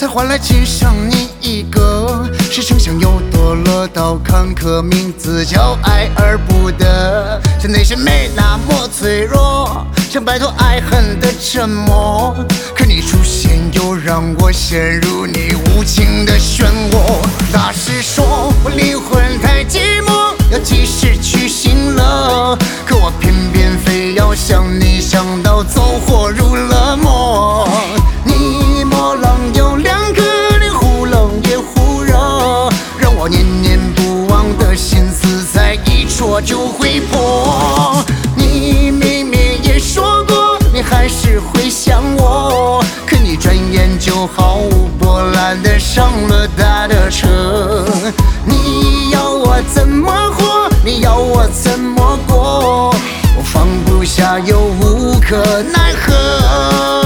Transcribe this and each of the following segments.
才换来仅剩你一个。是成想又堕落到坎坷，名字叫爱而不得。这内心没那么脆弱，想摆脱爱恨的折磨。可你出现又让我陷入你无情的漩涡。大师说我灵魂太寂寞，要及时去醒了。可我偏偏非要想你，想到走火入了魔。你模棱有两个，你忽冷也忽热，让我念念不忘的心思在一戳就会破。你明明也说过你还是会想我，可你转眼就毫无波澜的上了他的车。你要我怎么活，你要我怎么过，我放不下又无可奈何。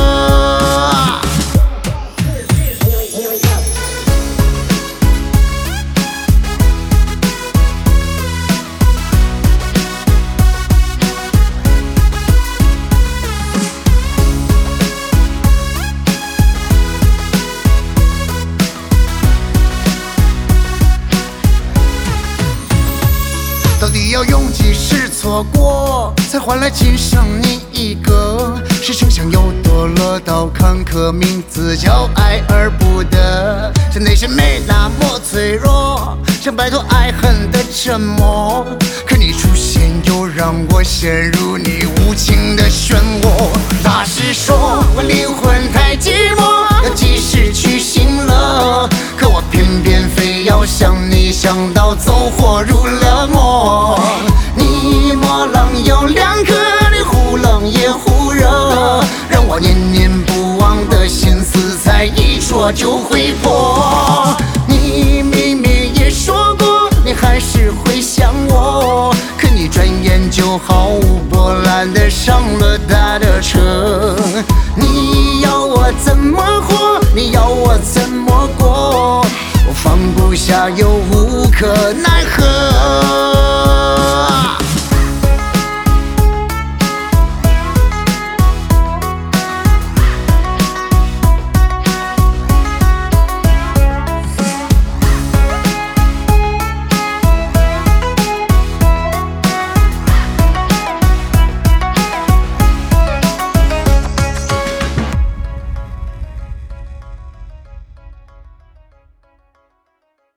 到底要用几世错过，才换来仅剩你一个？是成想又堕落到坎坷，名字叫爱而不得。这内心没那么脆弱，想摆脱爱恨的折磨。可你出现又让我陷入你无情的漩涡。大师说我灵魂太寂寞，要及时去醒了。可我偏偏非要想你，想到走火入了魔。你模棱有两个，你忽冷也忽热，让我念念不忘的心思在一戳就会破。你明明也说过你还是会想我，可你转眼就毫无波澜的上了他的车。